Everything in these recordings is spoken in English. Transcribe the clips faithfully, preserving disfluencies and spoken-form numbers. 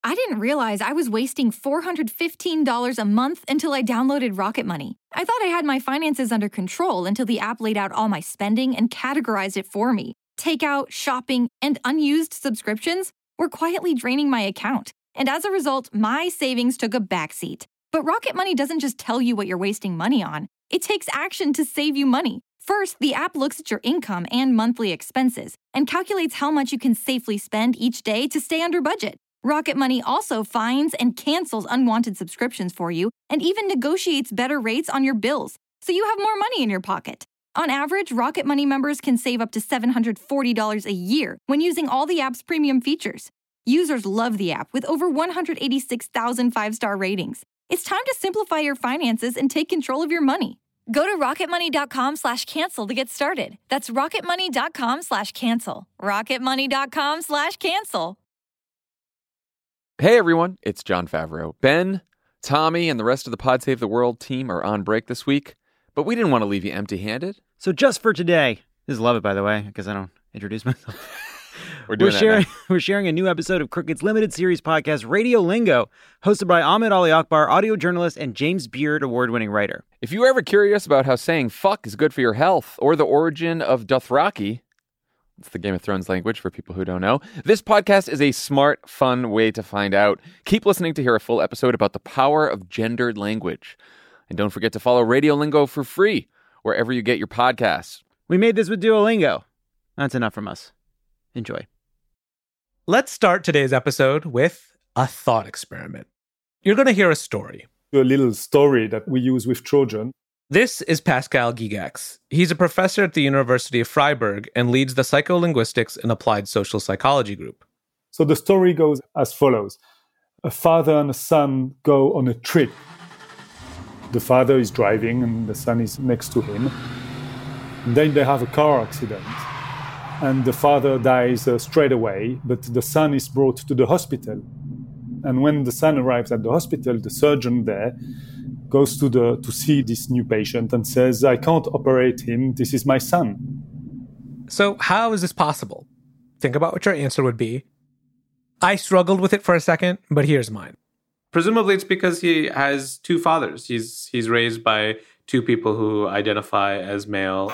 I didn't realize I was wasting four hundred fifteen dollars a month until I downloaded Rocket Money. I thought I had my finances under control until the app laid out all my spending and categorized it for me. Takeout, shopping, and unused subscriptions were quietly draining my account. And as a result, my savings took a backseat. But Rocket Money doesn't just tell you what you're wasting money on. It takes action to save you money. First, the app looks at your income and monthly expenses and calculates how much you can safely spend each day to stay under budget. Rocket Money also finds and cancels unwanted subscriptions for you and even negotiates better rates on your bills, so you have more money in your pocket. On average, Rocket Money members can save up to seven hundred forty dollars a year when using all the app's premium features. Users love the app with over one hundred eighty-six thousand five-star ratings. It's time to simplify your finances and take control of your money. Go to rocketmoney.com slash cancel to get started. That's rocketmoney.com slash cancel. rocketmoney.com slash cancel. Hey everyone, it's Jon Favreau. Ben, Tommy, and the rest of the Pod Save the World team are on break this week, but we didn't want to leave you empty-handed. So just for today, this is Love It, by the way, because I don't introduce myself. We're doing we're that sharing, now. We're sharing a new episode of Crooked's limited series podcast, Radio Lingo, hosted by Ahmed Ali Akbar, audio journalist, and James Beard award-winning writer. If you were ever curious about how saying fuck is good for your health, or the origin of Dothraki, it's the Game of Thrones language for people who don't know, this podcast is a smart, fun way to find out. Keep listening to hear a full episode about the power of gendered language. And don't forget to follow Radio Lingo for free, wherever you get your podcasts. We made this with Duolingo. That's enough from us. Enjoy. Let's start today's episode with a thought experiment. You're going to hear a story. A little story that we use with Trojan. This is Pascal Gigax. He's a professor at the University of Freiburg and leads the Psycholinguistics and Applied Social Psychology group. So the story goes as follows. A father and a son go on a trip. The father is driving and the son is next to him. And then they have a car accident. And the father dies uh, straight away, but the son is brought to the hospital. And when the son arrives at the hospital, the surgeon there goes to the to see this new patient and says, I can't operate him, this is my son. So how is this possible? Think about what your answer would be. I struggled with it for a second, but here's mine. Presumably it's because he has two fathers. He's he's raised by two people who identify as male.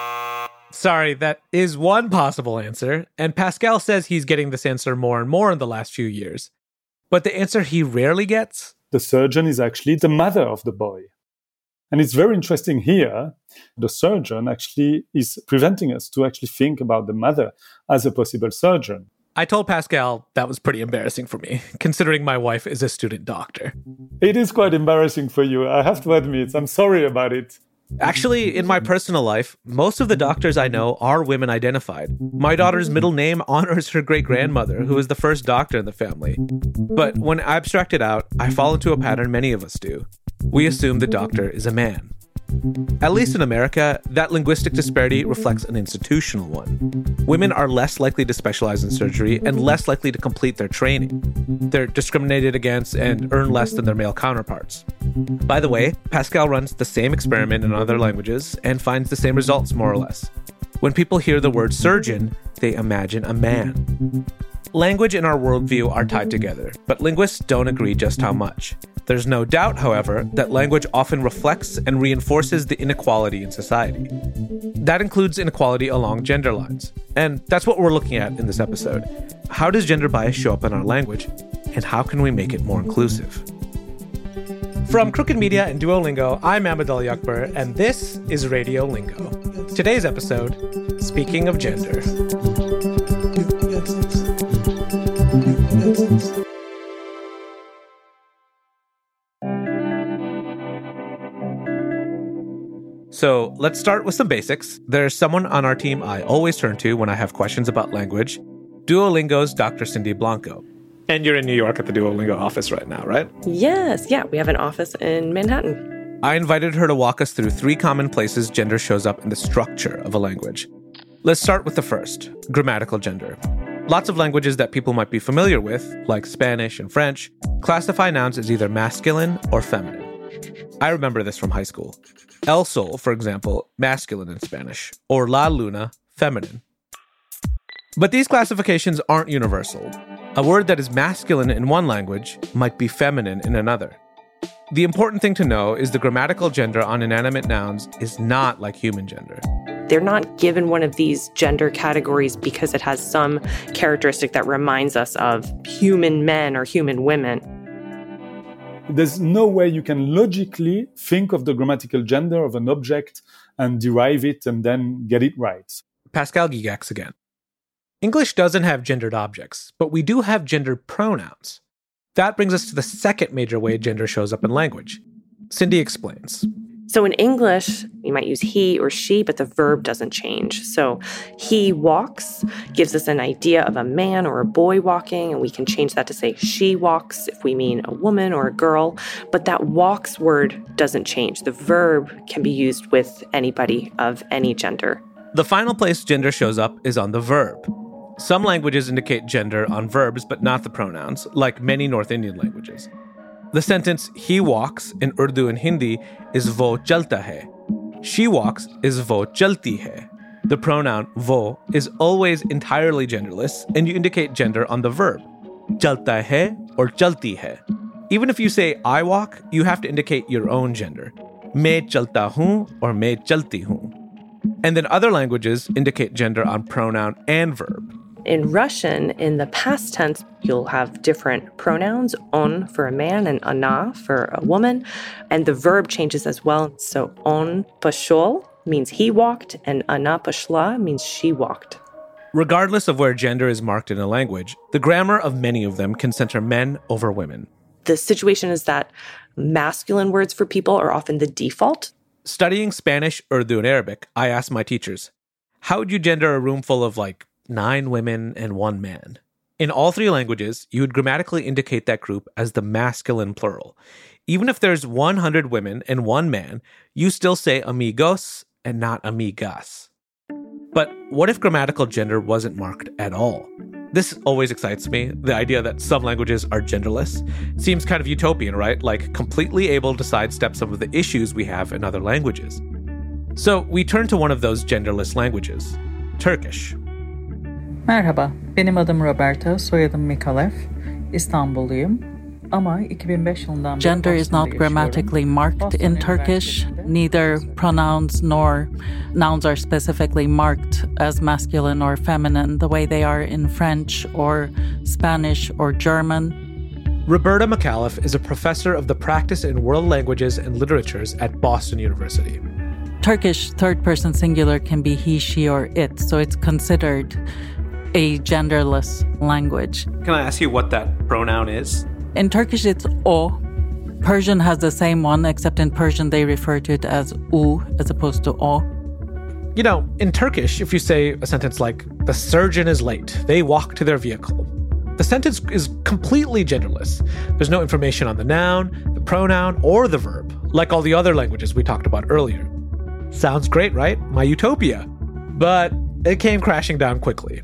Sorry, that is one possible answer, and Pascal says he's getting this answer more and more in the last few years. But the answer he rarely gets? The surgeon is actually the mother of the boy. And it's very interesting here, the surgeon actually is preventing us to actually think about the mother as a possible surgeon. I told Pascal that was pretty embarrassing for me, considering my wife is a student doctor. It is quite embarrassing for you, I have to admit. I'm sorry about it. Actually, in my personal life, most of the doctors I know are women identified. My daughter's middle name honors her great-grandmother, who was the first doctor in the family. But when I abstract it out, I fall into a pattern many of us do. We assume the doctor is a man. At least in America, that linguistic disparity reflects an institutional one. Women are less likely to specialize in surgery and less likely to complete their training. They're discriminated against and earn less than their male counterparts. By the way, Pascal runs the same experiment in other languages and finds the same results, more or less. When people hear the word surgeon, they imagine a man. Language and our worldview are tied together, but linguists don't agree just how much. There's no doubt, however, that language often reflects and reinforces the inequality in society. That includes inequality along gender lines. And that's what we're looking at in this episode. How does gender bias show up in our language? And how can we make it more inclusive? From Crooked Media and Duolingo, I'm Ahmed Ali Akbar, and this is Radio Lingo. Today's episode, Speaking of Gender. So let's start with some basics. There's someone on our team I always turn to when I have questions about language, Duolingo's Doctor Cindy Blanco. And you're in New York at the Duolingo office right now, right? Yes, yeah, we have an office in Manhattan. I invited her to walk us through three common places gender shows up in the structure of a language. Let's start with the first, grammatical gender. Lots of languages that people might be familiar with, like Spanish and French, classify nouns as either masculine or feminine. I remember this from high school. El Sol, for example, masculine in Spanish, or La Luna, feminine. But these classifications aren't universal. A word that is masculine in one language might be feminine in another. The important thing to know is the grammatical gender on inanimate nouns is not like human gender. They're not given one of these gender categories because it has some characteristic that reminds us of human men or human women. There's no way you can logically think of the grammatical gender of an object and derive it and then get it right. Pascal Gygax again. English doesn't have gendered objects, but we do have gendered pronouns. That brings us to the second major way gender shows up in language. Cindy explains. So in English, you might use he or she, but the verb doesn't change. So he walks gives us an idea of a man or a boy walking, and we can change that to say she walks if we mean a woman or a girl. But that walks word doesn't change. The verb can be used with anybody of any gender. The final place gender shows up is on the verb. Some languages indicate gender on verbs, but not the pronouns, like many North Indian languages. The sentence, he walks, in Urdu and Hindi, is wo chalta hai. She walks is wo chalti hai. The pronoun wo is always entirely genderless, and you indicate gender on the verb, chalta hai or chalti hai. Even if you say I walk, you have to indicate your own gender, main chalta hoon or main chalti hoon. And then other languages indicate gender on pronoun and verb. In Russian, in the past tense, you'll have different pronouns, on for a man and ana for a woman. And the verb changes as well. So on pashol means he walked, and ana pashla means she walked. Regardless of where gender is marked in a language, the grammar of many of them can center men over women. The situation is that masculine words for people are often the default. Studying Spanish, Urdu, and Arabic, I asked my teachers, how would you gender a room full of, like, nine women and one man? In all three languages, you would grammatically indicate that group as the masculine plural. Even if there's one hundred women and one man, you still say amigos and not amigas. But what if grammatical gender wasn't marked at all? This always excites me, the idea that some languages are genderless. Seems kind of utopian, right? Like completely able to sidestep some of the issues we have in other languages. So we turn to one of those genderless languages, Turkish. Merhaba, benim adım Roberta, soyadım Mikalev, İstanbulluyum. Ama iki bin beş yılından Gender is not grammatically marked in Turkish. Neither pronouns nor nouns are specifically marked as masculine or feminine the way they are in French or Spanish or German. Roberta McAuliffe is a professor of the practice in world languages and literatures at Boston University. Turkish third-person singular can be he, she, or it, so it's considered a genderless language. Can I ask you what that pronoun is? In Turkish, it's o. Persian has the same one, except in Persian, they refer to it as u as opposed to o. You know, in Turkish, if you say a sentence like, the surgeon is late, they walk to their vehicle, the sentence is completely genderless. There's no information on the noun, the pronoun, or the verb, like all the other languages we talked about earlier. Sounds great, right? My utopia. But it came crashing down quickly.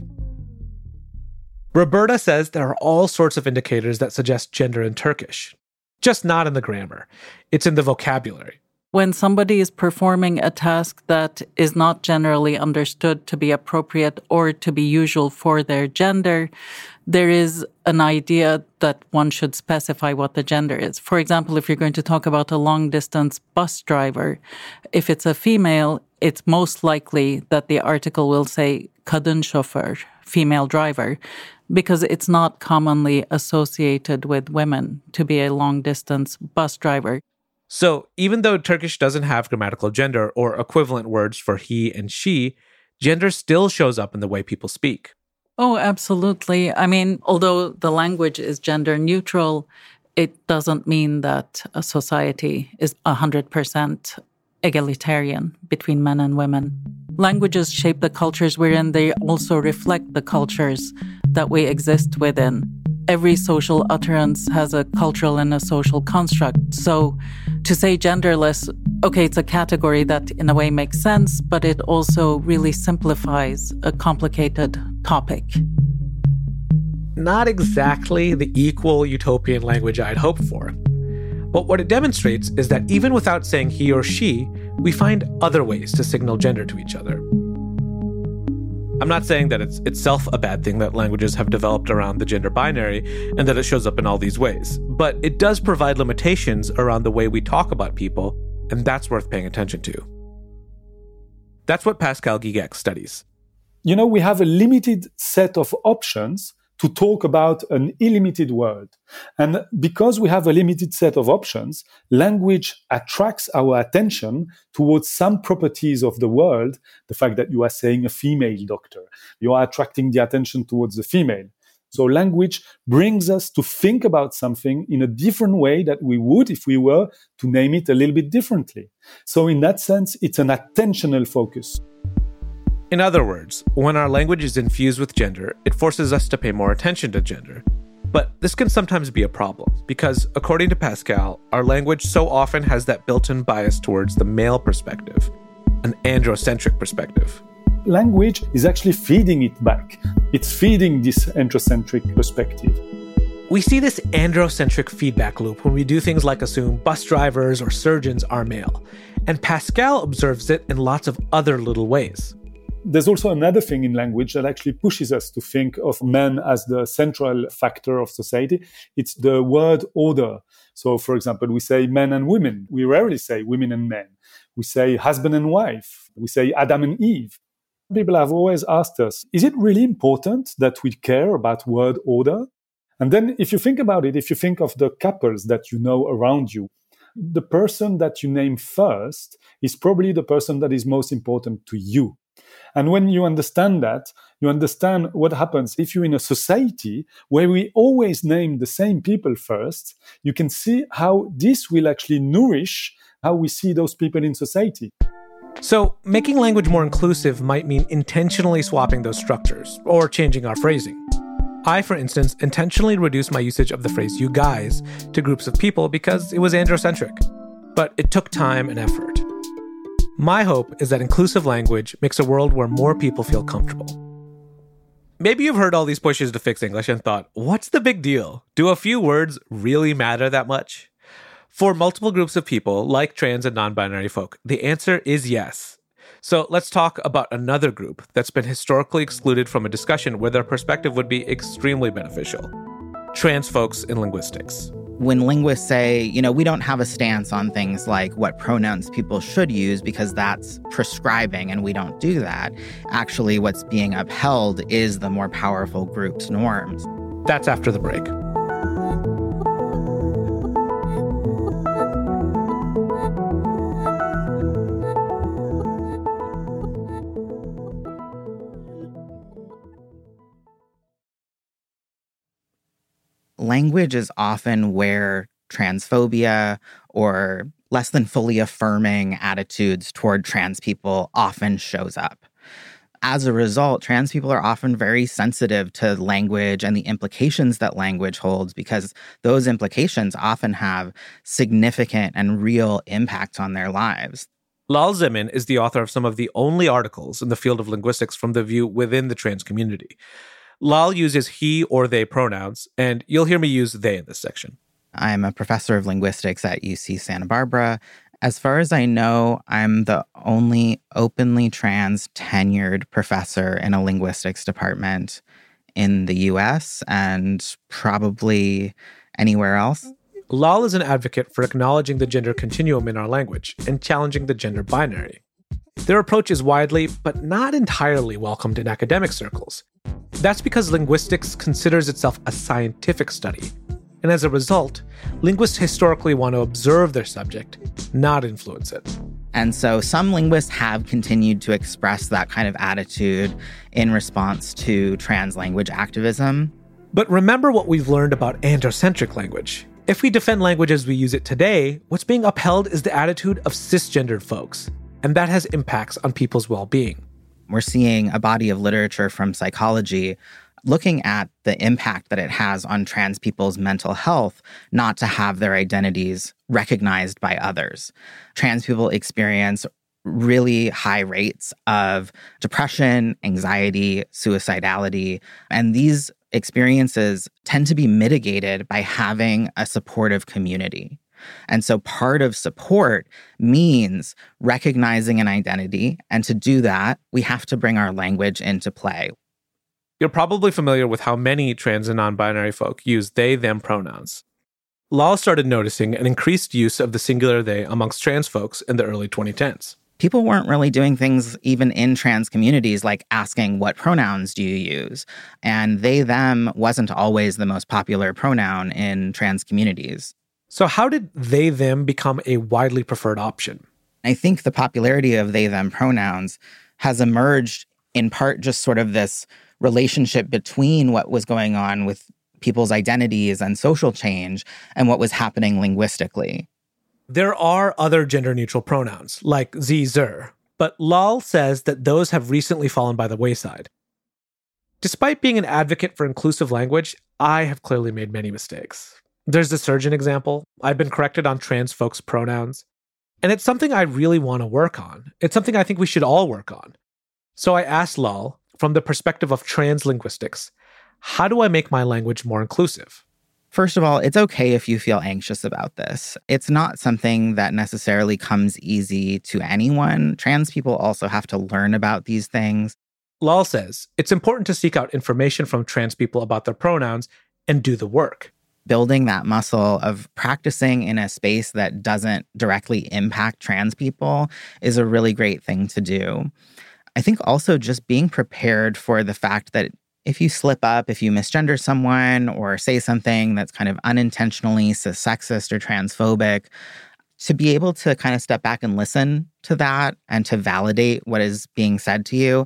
Roberta says there are all sorts of indicators that suggest gender in Turkish, just not in the grammar. It's in the vocabulary. When somebody is performing a task that is not generally understood to be appropriate or to be usual for their gender, there is an idea that one should specify what the gender is. For example, if you're going to talk about a long-distance bus driver, if it's a female, it's most likely that the article will say kadın şoför, female driver, because it's not commonly associated with women to be a long-distance bus driver. So even though Turkish doesn't have grammatical gender or equivalent words for he and she, gender still shows up in the way people speak. Oh, absolutely. I mean, although the language is gender neutral, it doesn't mean that a society is one hundred percent egalitarian between men and women. Languages shape the cultures we're in. They also reflect the cultures that we exist within. Every social utterance has a cultural and a social construct. So to say genderless, okay, it's a category that in a way makes sense, but it also really simplifies a complicated topic. Not exactly the equal utopian language I'd hoped for. But what it demonstrates is that even without saying he or she, we find other ways to signal gender to each other. I'm not saying that it's itself a bad thing that languages have developed around the gender binary and that it shows up in all these ways, but it does provide limitations around the way we talk about people, and that's worth paying attention to. That's what Pascal Guigec studies. You know, we have a limited set of options to talk about an illimited world. And because we have a limited set of options, language attracts our attention towards some properties of the world. The fact that you are saying a female doctor, you are attracting the attention towards the female. So language brings us to think about something in a different way that we would if we were to name it a little bit differently. So in that sense, it's an attentional focus. In other words, when our language is infused with gender, it forces us to pay more attention to gender. But this can sometimes be a problem because, according to Pascal, our language so often has that built-in bias towards the male perspective, an androcentric perspective. Language is actually feeding it back. It's feeding this androcentric perspective. We see this androcentric feedback loop when we do things like assume bus drivers or surgeons are male. And Pascal observes it in lots of other little ways. There's also another thing in language that actually pushes us to think of men as the central factor of society. It's the word order. So, for example, we say men and women. We rarely say women and men. We say husband and wife. We say Adam and Eve. People have always asked us, is it really important that we care about word order? And then if you think about it, if you think of the couples that you know around you, the person that you name first is probably the person that is most important to you. And when you understand that, you understand what happens if you're in a society where we always name the same people first. You can see how this will actually nourish how we see those people in society. So, making language more inclusive might mean intentionally swapping those structures or changing our phrasing. I, for instance, intentionally reduced my usage of the phrase you guys to groups of people because it was androcentric. But it took time and effort. My hope is that inclusive language makes a world where more people feel comfortable. Maybe you've heard all these pushes to fix English and thought, what's the big deal? Do a few words really matter that much? For multiple groups of people, like trans and non-binary folk, the answer is yes. So let's talk about another group that's been historically excluded from a discussion where their perspective would be extremely beneficial. Trans folks in linguistics. When linguists say, you know, we don't have a stance on things like what pronouns people should use because that's prescribing and we don't do that, actually what's being upheld is the more powerful group's norms. That's after the break. Language is often where transphobia or less than fully affirming attitudes toward trans people often shows up. As a result, trans people are often very sensitive to language and the implications that language holds because those implications often have significant and real impacts on their lives. Lal Zemin is the author of some of the only articles in the field of linguistics from the view within the trans community. Lal uses he or they pronouns, and you'll hear me use they in this section. I'm a professor of linguistics at U C Santa Barbara. As far as I know, I'm the only openly trans tenured professor in a linguistics department in the U S and probably anywhere else. Lal is an advocate for acknowledging the gender continuum in our language and challenging the gender binary. Their approach is widely, but not entirely welcomed in academic circles. That's because linguistics considers itself a scientific study. And as a result, linguists historically want to observe their subject, not influence it. And so some linguists have continued to express that kind of attitude in response to trans language activism. But remember what we've learned about androcentric language. If we defend language as we use it today, what's being upheld is the attitude of cisgendered folks. And that has impacts on people's well-being. We're seeing a body of literature from psychology looking at the impact that it has on trans people's mental health not to have their identities recognized by others. Trans people experience really high rates of depression, anxiety, suicidality, and these experiences tend to be mitigated by having a supportive community. And so part of support means recognizing an identity. And to do that, we have to bring our language into play. You're probably familiar with how many trans and non-binary folk use they, them pronouns. Lal started noticing an increased use of the singular they amongst trans folks in the early twenty tens. People weren't really doing things even in trans communities like asking, what pronouns do you use? And they, them wasn't always the most popular pronoun in trans communities. So how did they, them become a widely preferred option? I think the popularity of they, them pronouns has emerged in part just sort of this relationship between what was going on with people's identities and social change and what was happening linguistically. There are other gender-neutral pronouns, like sie, zer, but Lal says that those have recently fallen by the wayside. Despite being an advocate for inclusive language, I have clearly made many mistakes. There's the surgeon example. I've been corrected on trans folks' pronouns. And it's something I really want to work on. It's something I think we should all work on. So I asked Lal, from the perspective of trans linguistics, how do I make my language more inclusive? First of all, it's okay if you feel anxious about this. It's not something that necessarily comes easy to anyone. Trans people also have to learn about these things. Lal says it's important to seek out information from trans people about their pronouns and do the work. Building that muscle of practicing in a space that doesn't directly impact trans people is a really great thing to do. I think also just being prepared for the fact that if you slip up, if you misgender someone or say something that's kind of unintentionally sexist or transphobic, to be able to kind of step back and listen to that and to validate what is being said to you.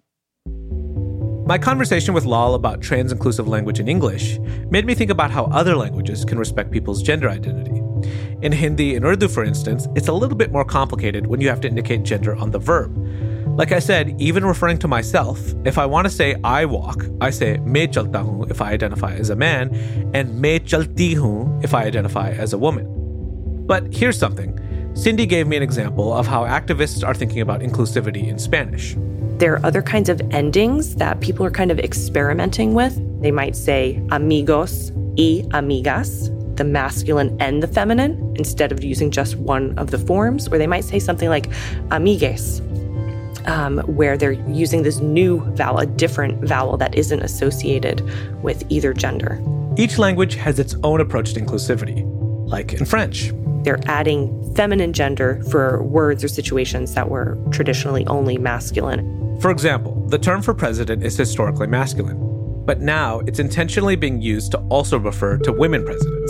My conversation with Lal about trans-inclusive language in English made me think about how other languages can respect people's gender identity. In Hindi and Urdu, for instance, it's a little bit more complicated when you have to indicate gender on the verb. Like I said, even referring to myself, if I want to say I walk, I say main chalta hoon if I identify as a man, and main chalti hoon if I identify as a woman. But here's something. Cindy gave me an example of how activists are thinking about inclusivity in Spanish. There are other kinds of endings that people are kind of experimenting with. They might say amigos y amigas, the masculine and the feminine, instead of using just one of the forms. Or they might say something like amigues, um, where they're using this new vowel, a different vowel that isn't associated with either gender. Each language has its own approach to inclusivity, like in French. They're adding feminine gender for words or situations that were traditionally only masculine. For example, the term for president is historically masculine, but now it's intentionally being used to also refer to women presidents.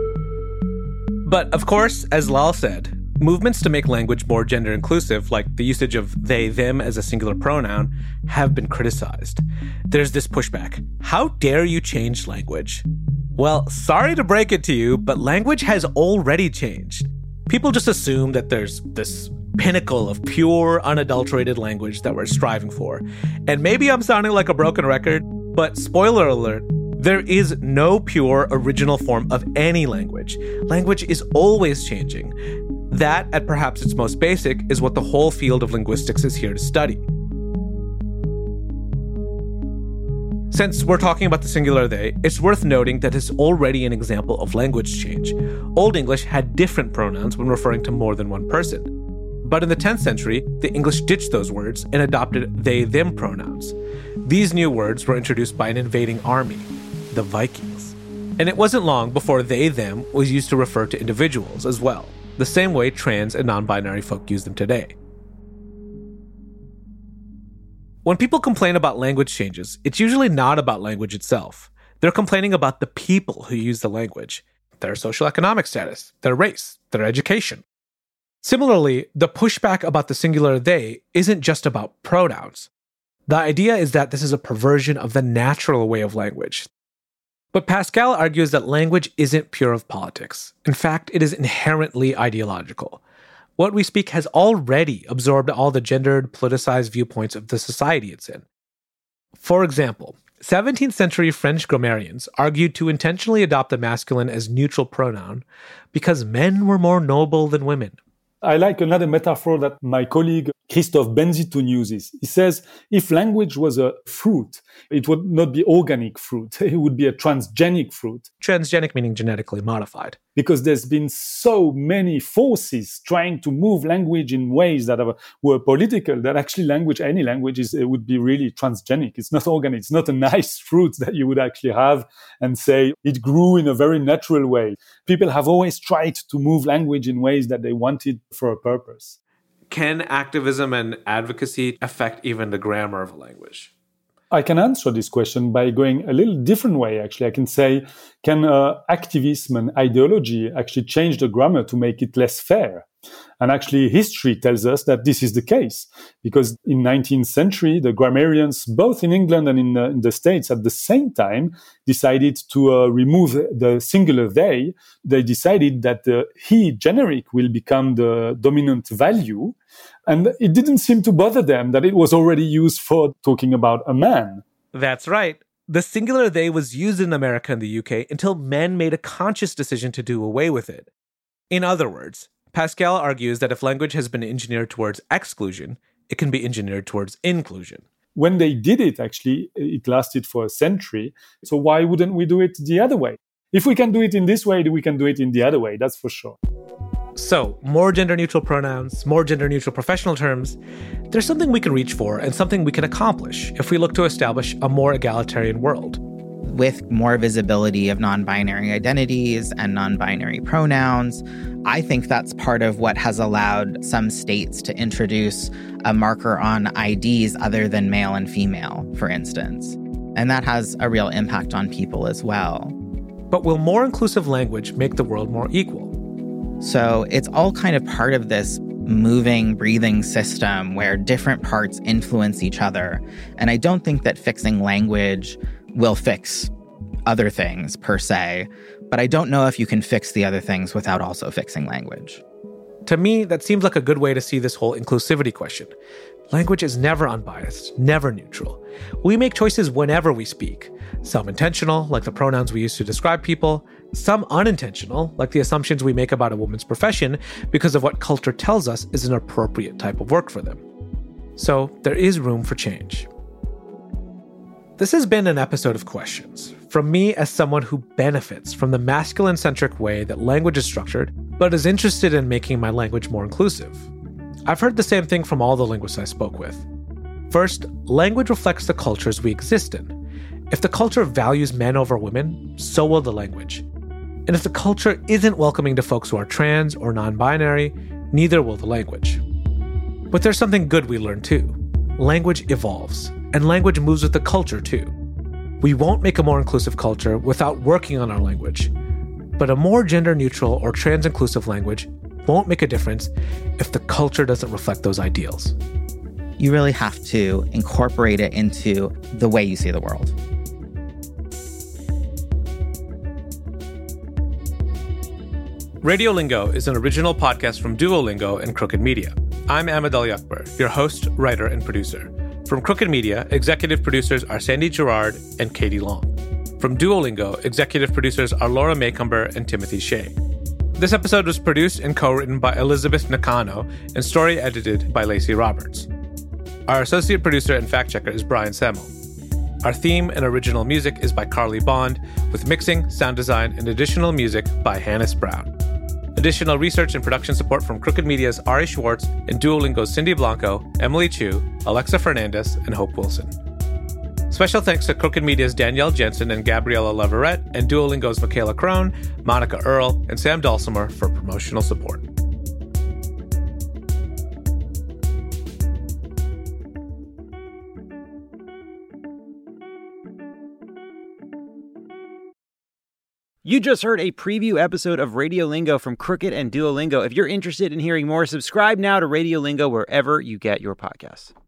But of course, as Lal said, movements to make language more gender inclusive, like the usage of they, them as a singular pronoun, have been criticized. There's this pushback. How dare you change language? Well, sorry to break it to you, but language has already changed. People just assume that there's this pinnacle of pure, unadulterated language that we're striving for. And maybe I'm sounding like a broken record, but spoiler alert, there is no pure original form of any language. Language is always changing. That, at perhaps its most basic, is what the whole field of linguistics is here to study. Since we're talking about the singular they, it's worth noting that it's already an example of language change. Old English had different pronouns when referring to more than one person. But in the tenth century, the English ditched those words and adopted they, them pronouns. These new words were introduced by an invading army, the Vikings. And it wasn't long before they, them was used to refer to individuals as well, the same way trans and non-binary folk use them today. When people complain about language changes, it's usually not about language itself. They're complaining about the people who use the language, their socioeconomic status, their race, their education. Similarly, the pushback about the singular they isn't just about pronouns. The idea is that this is a perversion of the natural way of language. But Pascal argues that language isn't pure of politics. In fact, it is inherently ideological. What we speak has already absorbed all the gendered, politicized viewpoints of the society it's in. For example, seventeenth century French grammarians argued to intentionally adopt the masculine as neutral pronoun because men were more noble than women. I like another metaphor that my colleague Christophe Benziton uses. He says, if language was a fruit, it would not be organic fruit. It would be a transgenic fruit. Transgenic meaning genetically modified. Because there's been so many forces trying to move language in ways that are, were political, that actually language, any language, is it would be really transgenic. It's not organic. It's not a nice fruit that you would actually have and say it grew in a very natural way. People have always tried to move language in ways that they wanted for a purpose. Can activism and advocacy affect even the grammar of a language? I can answer this question by going a little different way, actually. I can say, can uh, activism and ideology actually change the grammar to make it less fair? And actually, history tells us that this is the case, because in nineteenth century, the grammarians, both in England and in, uh, in the States at the same time, decided to uh, remove the singular they. They decided that the he generic will become the dominant value. And it didn't seem to bother them that it was already used for talking about a man. That's right. The singular they was used in America and the U K until men made a conscious decision to do away with it. In other words, Pascal argues that if language has been engineered towards exclusion, it can be engineered towards inclusion. When they did it, actually, it lasted for a century. So why wouldn't we do it the other way? If we can do it in this way, we can do it in the other way, that's for sure. So, more gender-neutral pronouns, more gender-neutral professional terms. There's something we can reach for and something we can accomplish if we look to establish a more egalitarian world. With more visibility of non-binary identities and non-binary pronouns, I think that's part of what has allowed some states to introduce a marker on I Ds other than male and female, for instance. And that has a real impact on people as well. But will more inclusive language make the world more equal? So it's all kind of part of this moving, breathing system where different parts influence each other. And I don't think that fixing language will fix other things per se, but I don't know if you can fix the other things without also fixing language. To me, that seems like a good way to see this whole inclusivity question. Language is never unbiased, never neutral. We make choices whenever we speak. Some intentional, like the pronouns we use to describe people. Some unintentional, like the assumptions we make about a woman's profession because of what culture tells us is an appropriate type of work for them. So there is room for change. This has been an episode of Questions, from me as someone who benefits from the masculine-centric way that language is structured, but is interested in making my language more inclusive. I've heard the same thing from all the linguists I spoke with. First, language reflects the cultures we exist in. If the culture values men over women, so will the language. And if the culture isn't welcoming to folks who are trans or non-binary, neither will the language. But there's something good we learn too. Language evolves, and language moves with the culture too. We won't make a more inclusive culture without working on our language. But a more gender-neutral or trans-inclusive language won't make a difference if the culture doesn't reflect those ideals. You really have to incorporate it into the way you see the world. Radiolingo is an original podcast from Duolingo and Crooked Media. I'm Ahmed Al-Yakbar, your host, writer, and producer. From Crooked Media, executive producers are Sandy Girard and Katie Long. From Duolingo, executive producers are Laura Maycomber and Timothy Shea. This episode was produced and co-written by Elizabeth Nakano and story edited by Lacey Roberts. Our associate producer and fact-checker is Brian Semmel. Our theme and original music is by Carly Bond, with mixing, sound design, and additional music by Hannes Brown. Additional research and production support from Crooked Media's Ari Schwartz and Duolingo's Cindy Blanco, Emily Chu, Alexa Fernandez, and Hope Wilson. Special thanks to Crooked Media's Danielle Jensen and Gabriella Leverett, and Duolingo's Michaela Crone, Monica Earle, and Sam Dulcimer for promotional support. You just heard a preview episode of Radiolingo from Crooked and Duolingo. If you're interested in hearing more, subscribe now to Radiolingo wherever you get your podcasts.